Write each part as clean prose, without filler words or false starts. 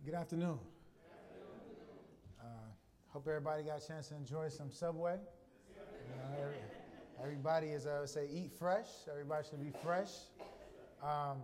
Good afternoon. Hope everybody got a chance to enjoy some Subway. Everybody is, say, eat fresh. Everybody should be fresh. I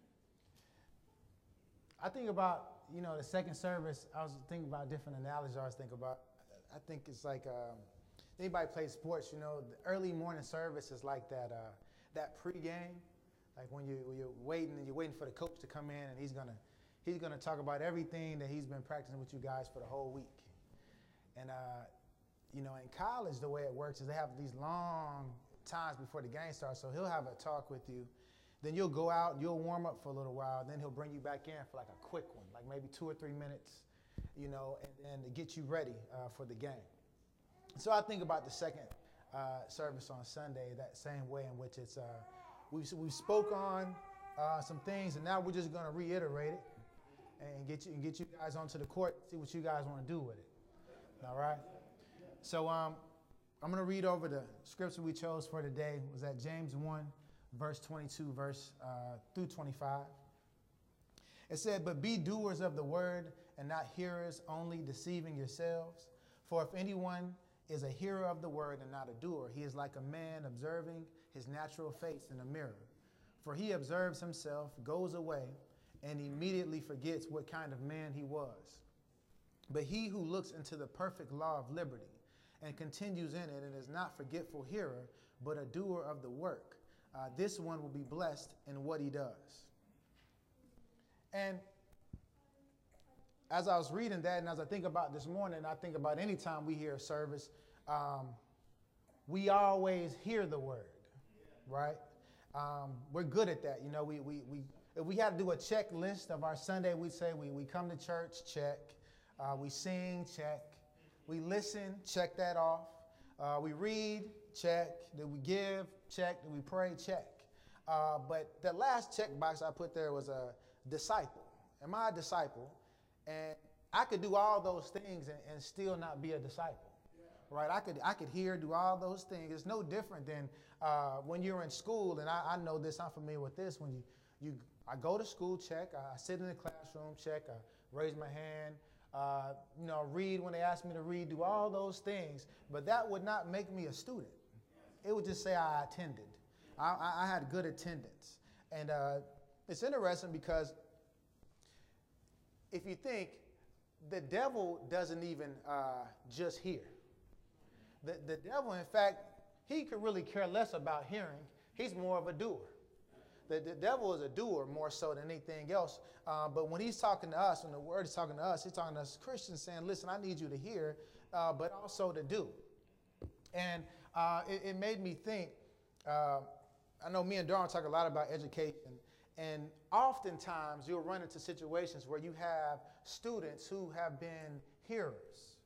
think about, the second service. I was thinking about different analogies. I think it's like anybody plays sports. The early morning service is like that pregame, like when you're waiting and you're waiting for the coach to come in and he's gonna talk about everything that he's been practicing with you guys for the whole week. And in college, the way it works is they have these long times before the game starts. So he'll have a talk with you. Then you'll go out and you'll warm up for a little while. Then he'll bring you back in for like a quick one, like maybe 2 or 3 minutes, and to get you ready for the game. So I think about the second service on Sunday that same way in which it's we spoke on some things, and now we're just going to reiterate it and get you guys onto the court, see what you guys want to do with it. All right. So I'm going to read over the scripture we chose for today. It was at James 1, verse 22, through 25. It said, "But be doers of the word and not hearers only, deceiving yourselves. For if anyone is a hearer of the word and not a doer, he is like a man observing his natural face in a mirror. For he observes himself, goes away, and immediately forgets what kind of man he was. But he who looks into the perfect law of liberty and continues in it and is not forgetful hearer, but a doer of the work, this one will be blessed in what he does." And as I was reading that, and as I think about this morning, I think about any time we hear a service, we always hear the word, right? We're good at that. If we had to do a checklist of our Sunday, we'd say we come to church, check. We sing, check. We listen, check that off. We read, check. Did we give, check. Did we pray, check. But the last check box I put there was a disciple. Am I a disciple? And I could do all those things and still not be a disciple, right? I could hear, do all those things. It's no different than when you're in school, and I know this, I'm familiar with this. When I go to school, check. I sit in the classroom, check. I raise my hand, read when they ask me to read, do all those things. But that would not make me a student. It would just say I attended. I had good attendance. And it's interesting because if you think, the devil doesn't even just hear. The devil, in fact, he could really care less about hearing. He's more of a doer. The devil is a doer more so than anything else. But when he's talking to us, when the word is talking to us, he's talking to us Christians saying, listen, I need you to hear, but also to do. And it made me think, I know me and Darren talk a lot about education. And oftentimes you'll run into situations where you have students who have been hearers.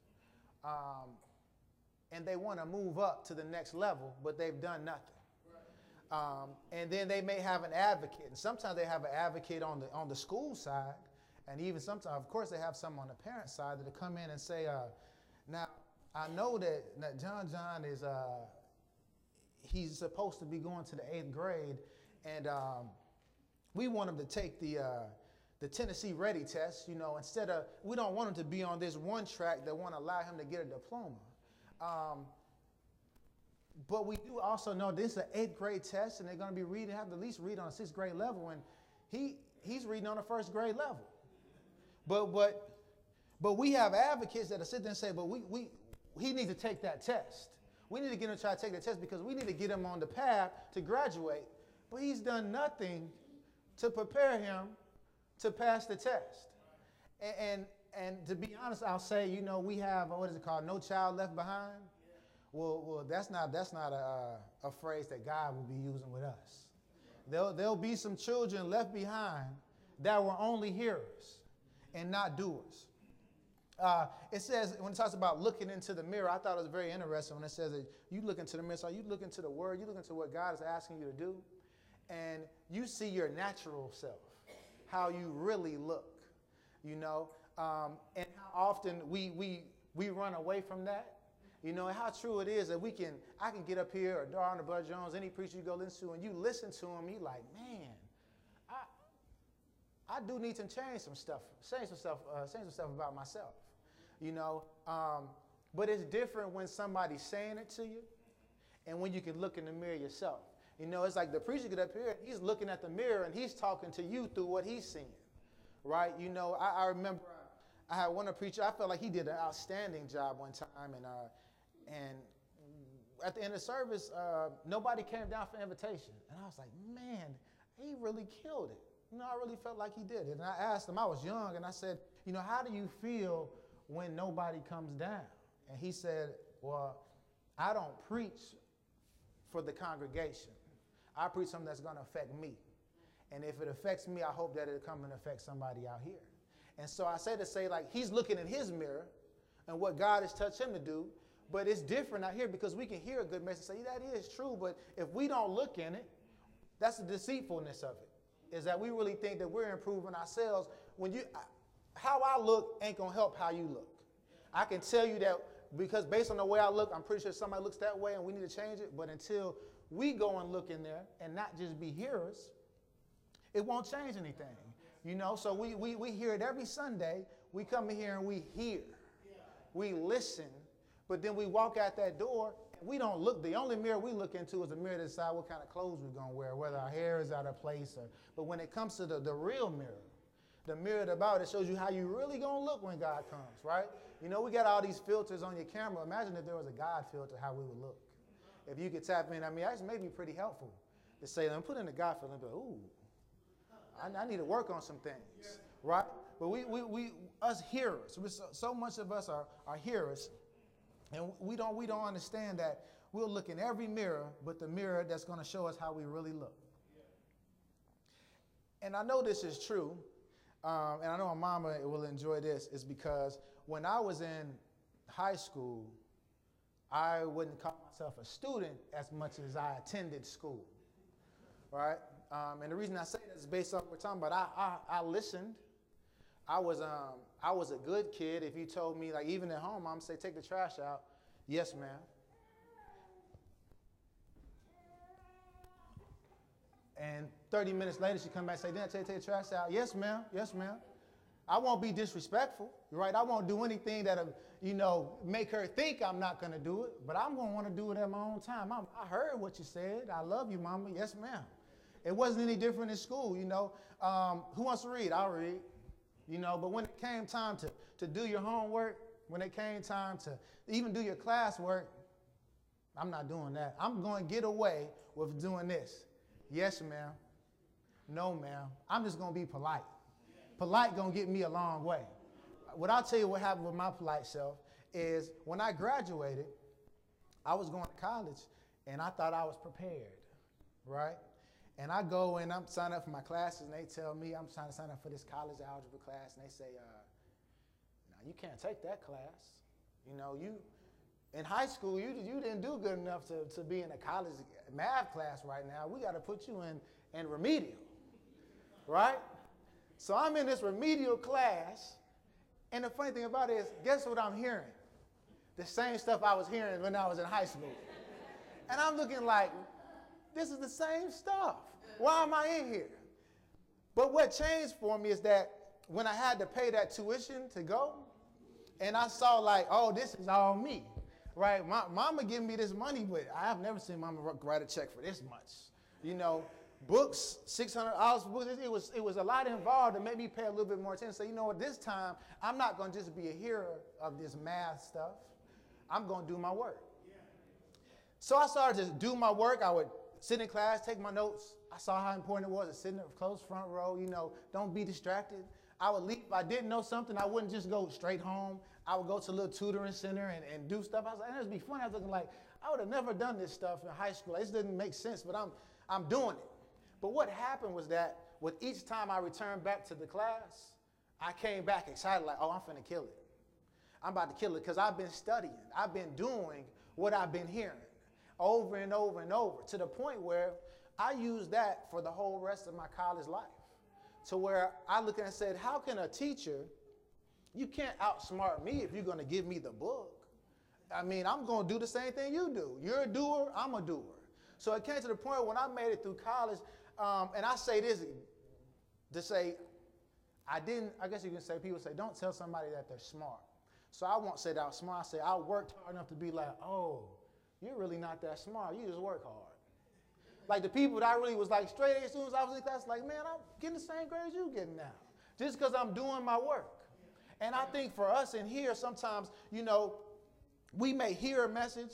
And they want to move up to the next level, but they've done nothing. And then they may have an advocate. And sometimes they have an advocate on the school side. And even sometimes, of course, they have some on the parent side that come in and say, now, I know that John is, he's supposed to be going to the 8th grade. And we want him to take the Tennessee Ready test, we don't want him to be on this one track that won't allow him to get a diploma. But we do also know this is an 8th grade test, and they're going to be reading, have to at least read on a 6th grade level, and he's reading on a 1st grade level. But we have advocates that sit there and say, but he needs to take that test. We need to get him to try to take that test because we need to get him on the path to graduate. But he's done nothing to prepare him to pass the test. And to be honest, I'll say, we have, what is it called, No Child Left Behind? Well, that's not a phrase that God will be using with us. There'll be some children left behind that were only hearers and not doers. It says, when it talks about looking into the mirror, I thought it was very interesting when it says that you look into the mirror, so you look into the word, you look into what God is asking you to do, and you see your natural self, how you really look, and how often we run away from that. How true it is that I can get up here, or Darren or Bud Jones, any preacher you go listen to, and you listen to him, you like, man, I do need to change some stuff about myself, you know. But it's different when somebody's saying it to you and when you can look in the mirror yourself. You know, it's like the preacher get up here, he's looking at the mirror and he's talking to you through what he's seeing, right? You know, I remember I had one preacher, I felt like he did an outstanding job one time, and at the end of the service, nobody came down for invitation. And I was like, man, he really killed it. You know, I really felt like he did it. And I asked him, I was young, and I said, you know, how do you feel when nobody comes down? And he said, well, I don't preach for the congregation. I preach something that's going to affect me. And if it affects me, I hope that it'll come and affect somebody out here. And so I say to say, like, he's looking in his mirror and what God has touched him to do, but it's different out here because we can hear a good message and say, yeah, that is true, but if we don't look in it, that's the deceitfulness of it, is that we really think that we're improving ourselves. How I look ain't going to help how you look. I can tell you that because based on the way I look, I'm pretty sure somebody looks that way and we need to change it, but until we go and look in there and not just be hearers, it won't change anything. You know, so we hear it every Sunday. We come in here and we hear. We listen, but then we walk out that door and we don't look. The only mirror we look into is the mirror to decide what kind of clothes we're going to wear, whether our hair is out of place. But when it comes to the real mirror, the mirror about it shows you how you really going to look when God comes, right? You know, we got all these filters on your camera. Imagine if there was a God filter, how we would look. If you could tap in, I mean, that may be pretty helpful to say, let me put in the God filter and be like, ooh, I need to work on some things, right? But we us hearers, so much of us are hearers, and we don't understand that we'll look in every mirror, but the mirror that's going to show us how we really look. And I know this is true, and I know my mama will enjoy this, is because when I was in high school, I wouldn't call myself a student as much as I attended school, right? And the reason I say that is based on what we're talking about. I listened. I was a good kid. If you told me, like, even at home, I'm say, take the trash out. Yes, ma'am. And 30 minutes later, she come back and say, didn't I tell you to take the trash out? Yes, ma'am. Yes, ma'am. I won't be disrespectful, right? I won't do anything that'll, you know, make her think I'm not going to do it, but I'm going to want to do it at my own time. I heard what you said. I love you, mama. Yes, ma'am. It wasn't any different in school, you know. Who wants to read? I'll read, you know. But when it came time to do your homework, when it came time to even do your classwork, I'm not doing that. I'm going to get away with doing this. Yes, ma'am. No, ma'am. I'm just going to be polite. Polite going to get me a long way. What I'll tell you what happened with my polite self is when I graduated, I was going to college, and I thought I was prepared, right? And I go and I'm signing up for my classes, and they tell me I'm trying to sign up for this college algebra class, and they say, no, you can't take that class. You know, you in high school, you didn't do good enough to be in a college math class right now. We got to put you in remedial, right? So I'm in this remedial class, and the funny thing about it is, guess what I'm hearing? The same stuff I was hearing when I was in high school. And I'm looking like, this is the same stuff. Why am I in here? But what changed for me is that when I had to pay that tuition to go, and I saw like, oh, this is all me, right? My mama giving me this money, but I have never seen mama write a check for this much. You know, books, $600 for books. It was a lot involved to make me pay a little bit more attention. So you know what? This time I'm not going to just be a hearer of this math stuff. I'm going to do my work. So I started to do my work. I would sit in class, take my notes. I saw how important it was to sit in the close front row. You know, don't be distracted. I would leave. If I didn't know something, I wouldn't just go straight home. I would go to a little tutoring center and do stuff. I was like, and it would be fun. I was looking like, I would have never done this stuff in high school. This didn't make sense, but I'm doing it. But what happened was that with each time I returned back to the class, I came back excited like, oh, I'm finna kill it. I'm about to kill it because I've been studying. I've been doing what I've been hearing over and over and over to the point where I used that for the whole rest of my college life. To where I look and said, how can a teacher, you can't outsmart me if you're going to give me the book. I mean, I'm going to do the same thing you do. You're a doer, I'm a doer. So it came to the point when I made it through college, and I say this to say, I guess you can say, people say, don't tell somebody that they're smart. So I won't say that I'm smart. I say, I worked hard enough to be like, oh, you're really not that smart. You just work hard. Like the people that I really was like straight A students, I was in class like, man, I'm getting the same grades you getting now. Just because I'm doing my work. And I think for us in here, sometimes, you know, we may hear a message,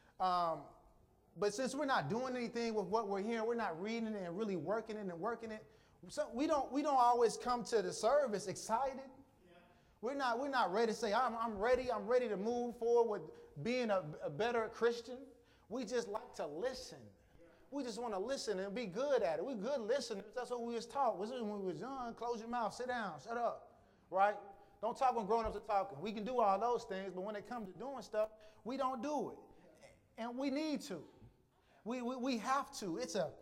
but since we're not doing anything with what we're hearing, we're not reading it and really working it, so we don't always come to the service excited. We're not ready to say, I'm ready to move forward with being a better Christian. We just like to listen. We just want to listen and be good at it. We're good listeners. That's what we was taught. When we was young, close your mouth, sit down, shut up, right? Don't talk when grown-ups are talking. We can do all those things, but when it comes to doing stuff, we don't do it. And we need to. We have to.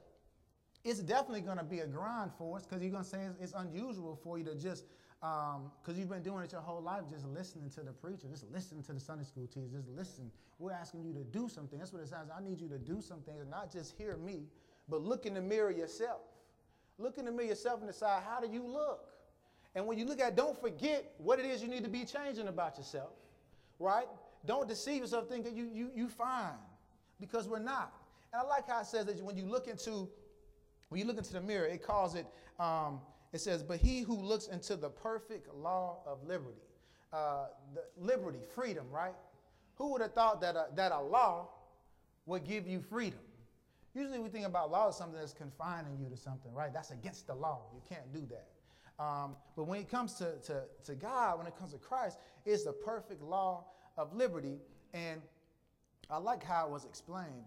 It's definitely going to be a grind for us because you're going to say it's unusual for you to just, because you've been doing it your whole life, just listening to the preacher, just listening to the Sunday school teacher, just listen. We're asking you to do something. That's what it sounds. I need you to do something and not just hear me, but look in the mirror yourself. Look in the mirror yourself and decide, how do you look? And when you look at it, don't forget what it is you need to be changing about yourself, right? Don't deceive yourself thinking you fine, because we're not. And I like how it says that when you look into the mirror, it calls it, it says, but he who looks into the perfect law of liberty, liberty, freedom, right? Who would have thought that a law would give you freedom? Usually we think about law as something that's confining you to something, right? That's against the law. You can't do that. But when it comes to God, when it comes to Christ, it's the perfect law of liberty. And I like how it was explained.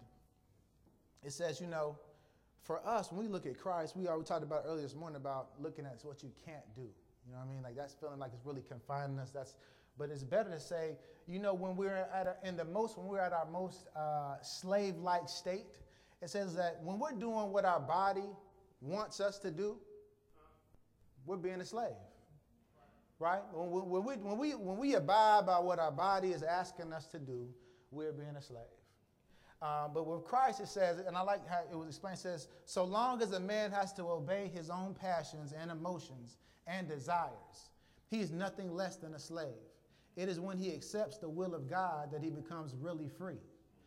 It says, you know, for us, when we look at Christ, we talked about earlier this morning about looking at what you can't do. You know what I mean? Like that's feeling like it's really confining us. But it's better to say, you know, when we're at our most slave-like state, it says that when we're doing what our body wants us to do, we're being a slave, right? When we abide by what our body is asking us to do, we're being a slave. But with Christ, it says, and I like how it was explained, it says, so long as a man has to obey his own passions and emotions and desires, he is nothing less than a slave. It is when he accepts the will of God that he becomes really free.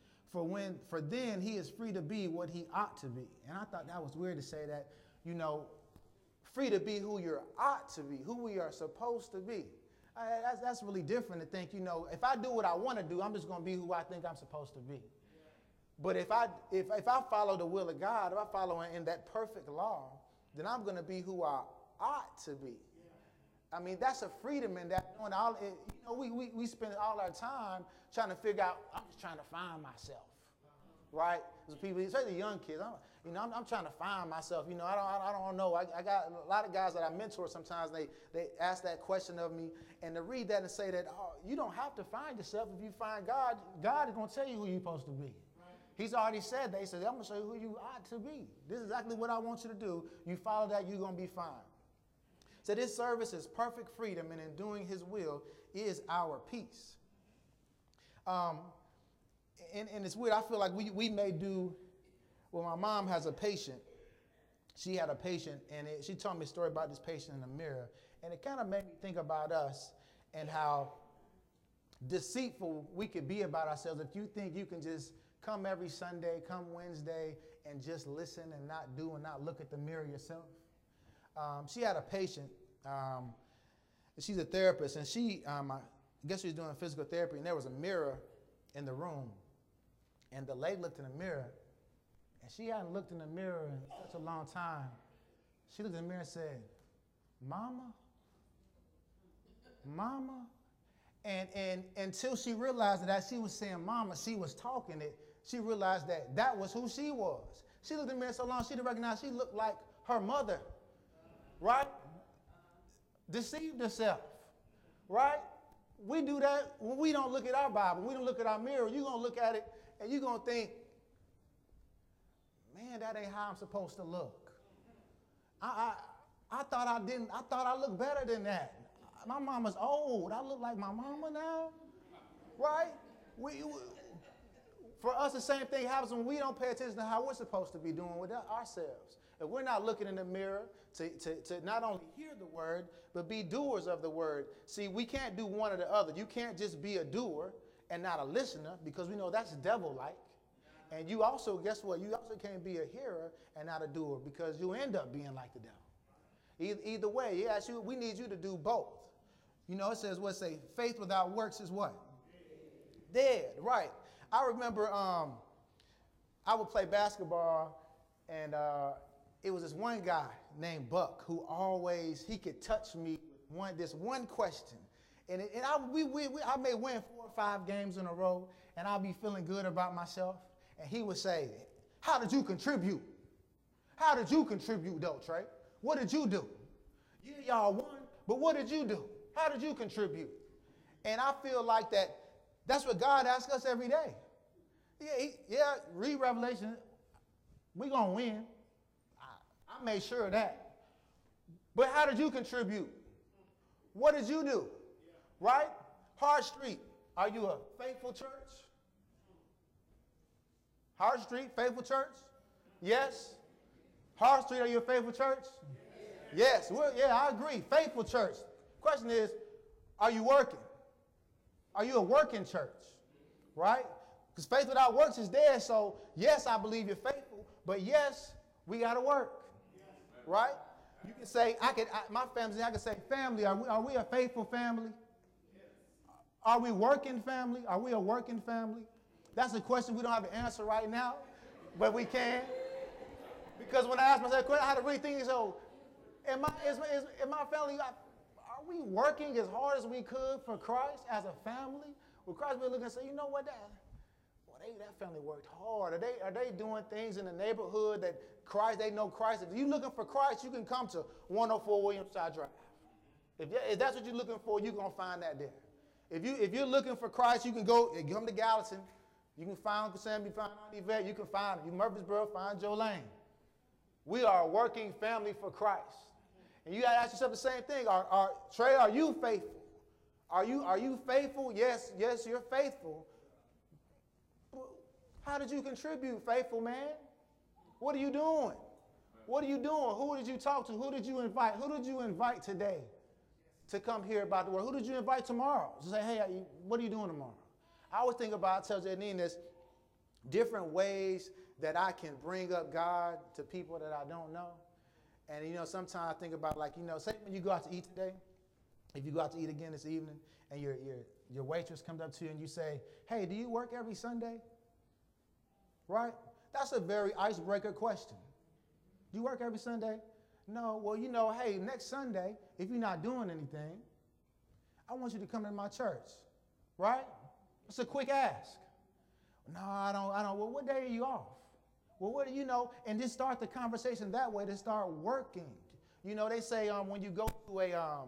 For then he is free to be what he ought to be. And I thought that was weird to say that, you know, free to be who you ought to be, who we are supposed to be. That's really different to think, you know, if I do what I want to do, I'm just going to be who I think I'm supposed to be. But if I follow the will of God, if I follow in that perfect law, then I'm going to be who I ought to be. I mean, that's a freedom in that. You know, we spend all our time trying to figure out, I'm just trying to find myself, right? People, especially young kids, I'm trying to find myself. You know, I don't know. I got a lot of guys that I mentor sometimes, they ask that question of me, and to read that and say that, oh, you don't have to find yourself. If you find God, God is going to tell you who you're supposed to be. He's already said that. He said, I'm going to show you who you ought to be. This is exactly what I want you to do. You follow that, you're going to be fine. So this service is perfect freedom, and in doing his will is our peace. And it's weird. I feel like we may do, well, my mom has a patient. She had a patient, and she told me a story about this patient in the mirror. And it kind of made me think about us and how deceitful we could be about ourselves if you think you can just come every Sunday, come Wednesday, and just listen and not do and not look at the mirror yourself. She had a patient. She's a therapist, and I guess she was doing physical therapy, and there was a mirror in the room. And the lady looked in the mirror, and she hadn't looked in the mirror in such a long time. She looked in the mirror and said, Mama? Mama? And until she realized that as she was saying Mama, she was talking it, she realized that that was who she was. She looked in the mirror so long, she didn't recognize she looked like her mother, right? Deceived herself, right? We do that when we don't look at our Bible. We don't look at our mirror. You're going to look at it, and you're going to think, man, that ain't how I'm supposed to look. I thought I looked better than that. My mama's old. I look like my mama now, right? For us, the same thing happens when we don't pay attention to how we're supposed to be doing with ourselves. if we're not looking in the mirror to not only hear the word, but be doers of the word. See, we can't do one or the other. You can't just be a doer and not a listener, because we know that's devil-like. And you also, guess what? You also can't be a hearer and not a doer, because you end up being like the devil. Either way, we need you to do both. You know, it says, what say? Faith without works is what? Dead, right. I remember I would play basketball, and it was this one guy named Buck who always, he could touch me with this one question. And I may win 4 or 5 games in a row, and I'll be feeling good about myself. And he would say, how did you contribute? How did you contribute, though, Trey? What did you do? Yeah, y'all won, but what did you do? How did you contribute? And I feel like that's what God asks us every day. Yeah, read Revelation. We're going to win. I made sure of that. But how did you contribute? What did you do? Right? Hart Street, are you a faithful church? Hart Street, faithful church? Yes. Hart Street, are you a faithful church? Yes. Yeah, I agree. Faithful church. Question is, are you working? Are you a working church? Right? Because faith without works is dead. So, yes, I believe you're faithful. But, yes, we got to work. Right? You can say, I can say, family, are we a faithful family? Are we working family? Are we a working family? That's a question we don't have to answer right now, but we can. Because when I asked myself that question, I had to really think, so, in my family, are we working as hard as we could for Christ as a family? Will Christ be looking and say, you know what, that family worked hard. Are they doing things in the neighborhood that they know Christ? If you're looking for Christ, you can come to 104 Williamside Drive. If that's what you're looking for, you're going to find that there. If you're looking for Christ, you can come to Gallatin. You can find Uncle Sam, you find Aunt Yvette, you can find him. You Murfreesboro, find Joe Lane. We are a working family for Christ. And you got to ask yourself the same thing. Trey, are you faithful? Are you faithful? Yes, you're faithful. How did you contribute, faithful man? What are you doing? What are you doing? Who did you talk to? Who did you invite? Who did you invite today to come hear about the word? Who did you invite tomorrow? To say, hey, what are you doing tomorrow? I always think about, tell Janine, there's different ways that I can bring up God to people that I don't know. And, sometimes I think about, say when you go out to eat today, if you go out to eat again this evening, and your waitress comes up to you and you say, hey, do you work every Sunday? Right? That's a very icebreaker question. Do you work every Sunday? No. Well, hey, next Sunday, if you're not doing anything, I want you to come to my church. Right? It's a quick ask. No, I don't. Well, what day are you off? Well, what do you know? And just start the conversation that way to start working. They say when you go to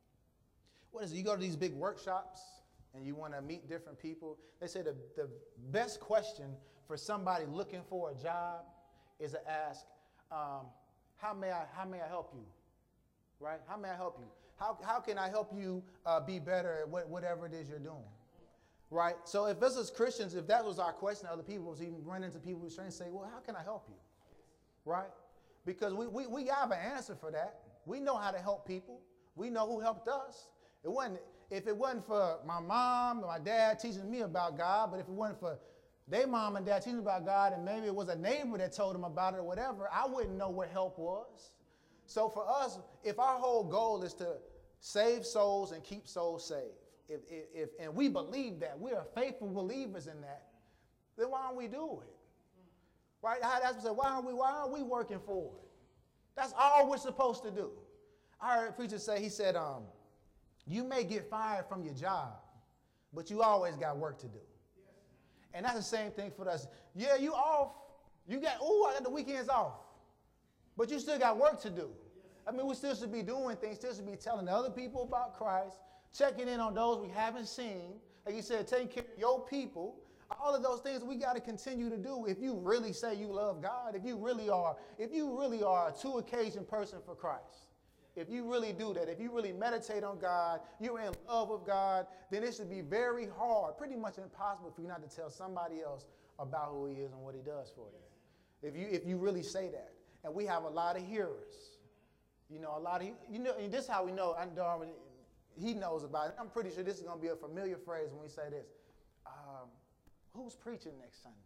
you go to these big workshops and you want to meet different people, they say the best question for somebody looking for a job is to ask, how may I help you? Right? How may I help you? How can I help you be better at whatever it is you're doing? Right? So if us as Christians, if that was our question to other people, was even run into people who's trying to say, well, how can I help you? Right? Because we have an answer for that. We know how to help people. We know who helped us. If it wasn't for my mom and my dad teaching me about God, but if it wasn't for their mom and dad teaching about God, and maybe it was a neighbor that told them about it or whatever, I wouldn't know what help was. So for us, if our whole goal is to save souls and keep souls saved, and we believe that, we are faithful believers in that, then why don't we do it? Right? That's why aren't we working for it? That's all we're supposed to do. I heard a preacher say, he said, you may get fired from your job, but you always got work to do. And that's the same thing for us. Yeah, you off. I got the weekends off. But you still got work to do. I mean, we still should be doing things, still should be telling other people about Christ, checking in on those we haven't seen. Like you said, taking care of your people. All of those things we got to continue to do if you really say you love God, if you really are a two-occasion person for Christ. If you really do that, if you really meditate on God, you're in love with God, then it should be very hard, pretty much impossible for you not to tell somebody else about who he is and what he does for you. If you really say that. and we have a lot of hearers. You know, a lot of, you know, and this is how we know, I know he knows about it. I'm pretty sure this is going to be a familiar phrase when we say this. Who's preaching next Sunday?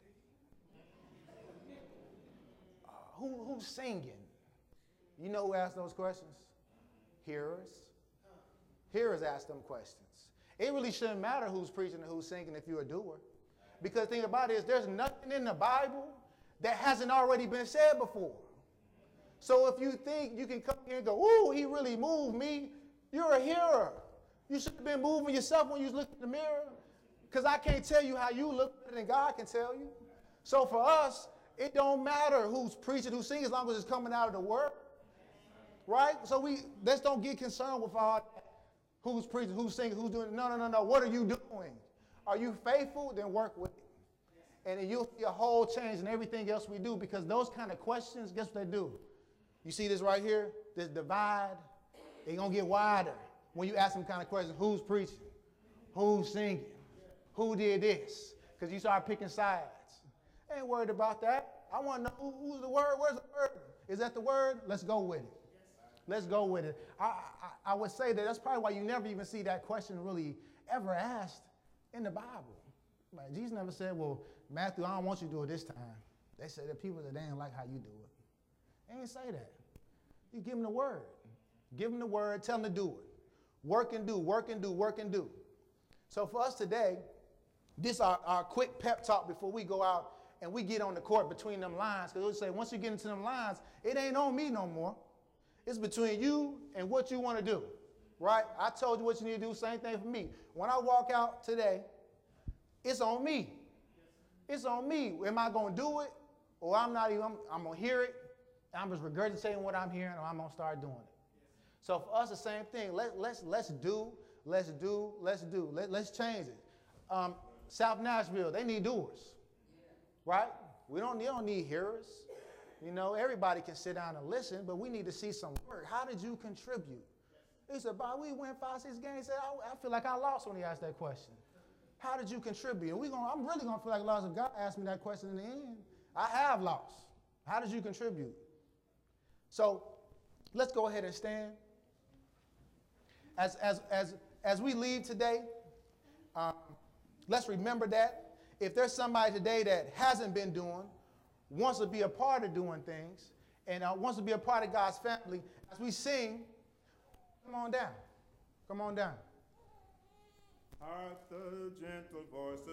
Who's singing? You know who asked those questions? Hearers. Hearers ask them questions. It really shouldn't matter who's preaching and who's singing if you're a doer. Because the thing about it is there's nothing in the Bible that hasn't already been said before. So if you think you can come here and go, ooh, he really moved me, you're a hearer. You should have been moving yourself when you look in the mirror. Because I can't tell you how you look better than God can tell you. So for us, it don't matter who's preaching, who's singing, as long as it's coming out of the word. Right? So let's don't get concerned with all that. Who's preaching, who's singing, who's doing it. No. What are you doing? Are you faithful? Then work with it. And then you'll see a whole change in everything else we do, because those kind of questions, guess what they do? You see this right here? This divide, they're going to get wider when you ask them kind of questions. Who's preaching? Who's singing? Who did this? Because you start picking sides. I ain't worried about that. I want to know who's the word. Where's the word? Is that the word? Let's go with it. Let's go with it. I would say that's probably why you never even see that question really ever asked in the Bible. Like, Jesus never said, well, Matthew, I don't want you to do it this time. They said that people that they didn't like how you do it. They didn't say that. You give them the word. Give them the word. Tell them to do it. Work and do, work and do, work and do. So for us today, this is our quick pep talk before we go out and we get on the court between them lines. Because we say, once you get into them lines, it ain't on me no more. It's between you and what you want to do, right? I told you what you need to do, same thing for me. When I walk out today, it's on me. It's on me. Am I going to do it? Or I'm not even, I'm going to hear it, and I'm just regurgitating what I'm hearing, or I'm going to start doing it. So for us, the same thing. Let's do. Let's change it. South Nashville, they need doers, right? We don't need hearers. You know, everybody can sit down and listen, but we need to see some work. How did you contribute? He said, Bob, we win 5-6 games. He said, I feel like I lost when he asked that question. How did you contribute? And I'm really going to feel like I lost if God asked me that question in the end. I have lost. How did you contribute? So let's go ahead and stand. As we leave today, let's remember that. If there's somebody today that hasn't been doing, wants to be a part of doing things, and wants to be a part of God's family, as we sing, come on down. Come on down. Heart the gentle voice of